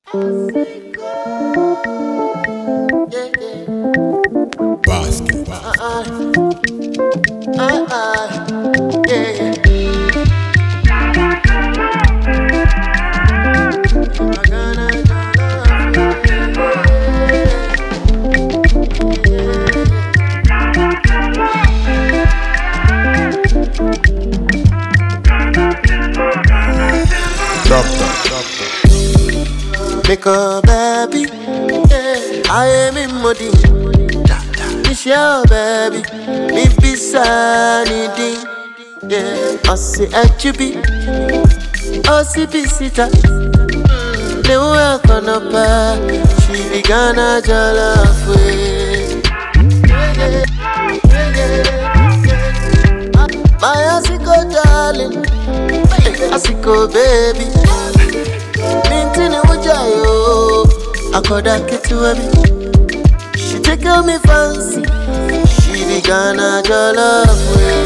Basket. Drop that. Make a baby, yeah. I am in Modi. It's your baby, me be sanity. Yeah, I see HB, I see Bisita. They work on a bar, she began a jollof way. My Asiko darling, Asiko baby. Mintin ujayo, akoda kituabi. She take on me fancy, she began a jollof way.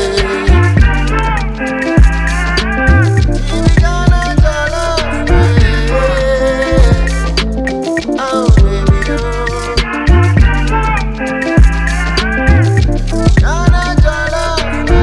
She began a jollof way. Oh baby, oh. Began a jollof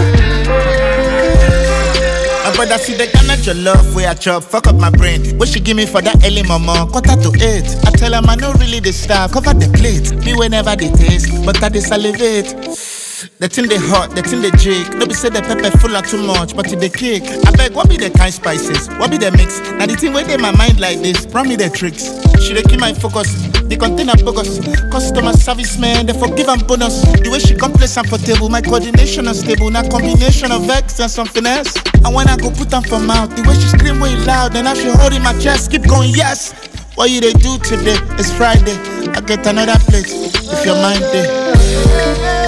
way. My brother see the Ghana jollof where I chop, fuck up my brain. What she give me for that early mama, 7:45. I tell her I no really the star, cover the plate. Me whenever they taste, but I they salivate. The thing they hot, the thing they jig. No be say the pepper full of too much, but it they kick. I beg, what be the kind spices? What be the mix? Now the thing where they my mind like this, brought me the tricks. She they keep my focus, the container focus. Customer service man, they forgive and bonus. The way she come place and for table, my coordination unstable. Now combination of X and something else. And when I go put them for mouth, the way she scream way loud, then I should hold in my chest, keep going, yes. What you they do today? It's Friday. I get another plate if your mind there.